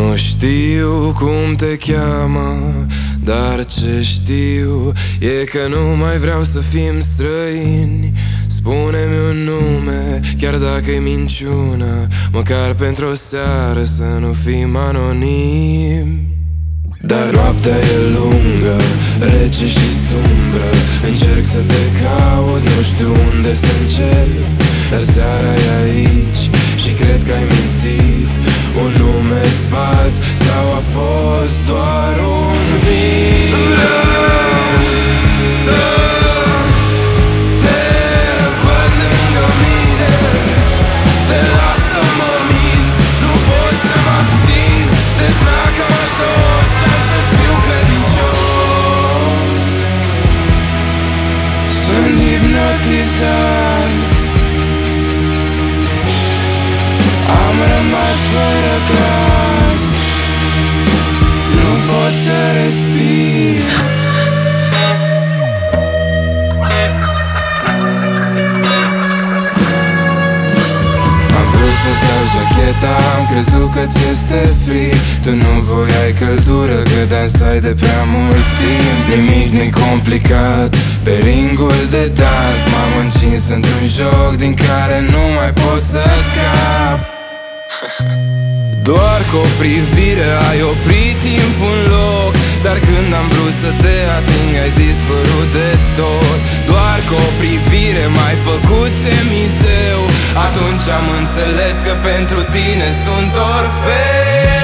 Nu știu cum te cheamă, dar ce știu e că nu mai vreau să fim străini. Spune-mi un nume, chiar dacă e minciună, măcar pentru o seară să nu fim anonimi. Dar noaptea e lungă, rece și sumbră, încerc să te caut, nu știu unde să încep. Dar seara e aici și cred că ai mințit. Un nume fals sau a fost doar un vis? Vreau să te văd lângă mine, te las să mă mint, nu pot să mă abțin. Dezbracă-mă tot și am să-ți fiu credincios. Sunt hipnotizat, am rămas fără glas, nu pot să respir. Am vrut să-ți dau jacheta, am crezut că ți este frig. Tu nu voiai căldură, că dansai de prea mult timp. Nimic nu-i complicat, pe ringul de dans m-am încins într-un joc din care nu mai pot să scap. Doar cu o privire ai oprit timpul în loc, dar când am vrut să te ating ai dispărut de tot. Doar cu o privire m-ai făcut semizeu, atunci am înțeles că pentru tine sunt orfeu.